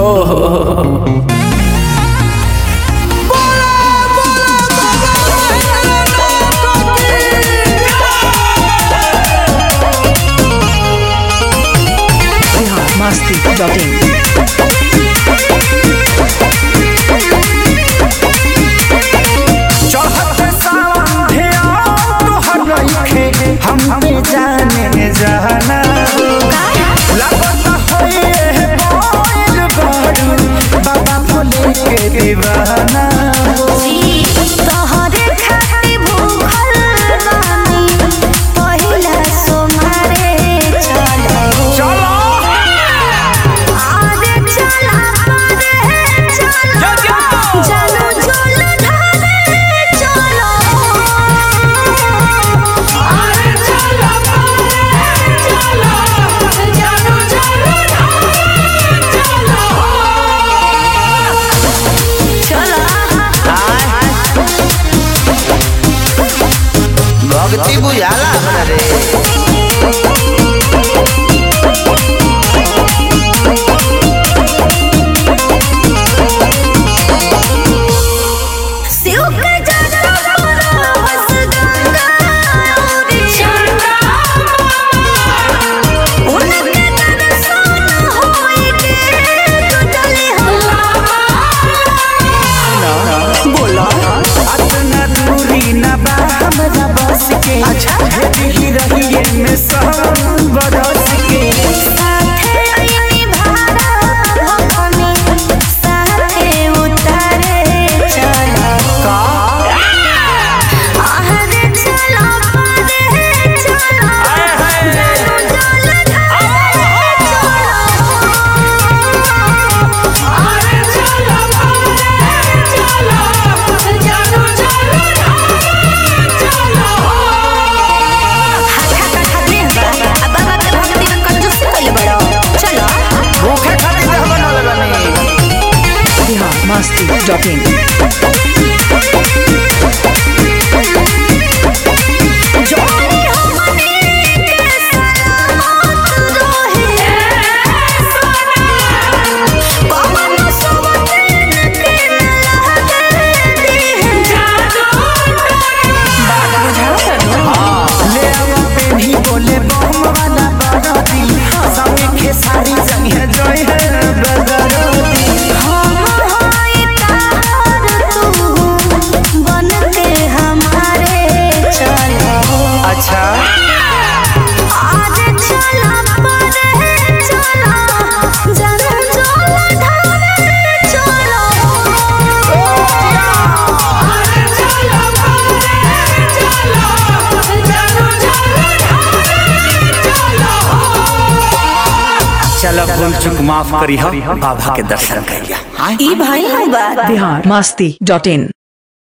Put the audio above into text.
हम पे जाने जाना बाबा भोले के दीवाना भक्ति बुझाला हमरा रे ही रहिए में सब बरस के साथे आईनी भाड़ा भगनी साथे उतारे चला का आहरे चला पारे चला जानू जल धारे चला आहरे चला पारे चला जानू जल धारे चला masti.in सारी जगह जोई है बदरती अच्छा आज चला परे चला जानू जल धारे चला आज चला परे चला जानू जल धारे चला चलो भूल चुक माफ करी बाबा के दर्शन करिया biharmasti.in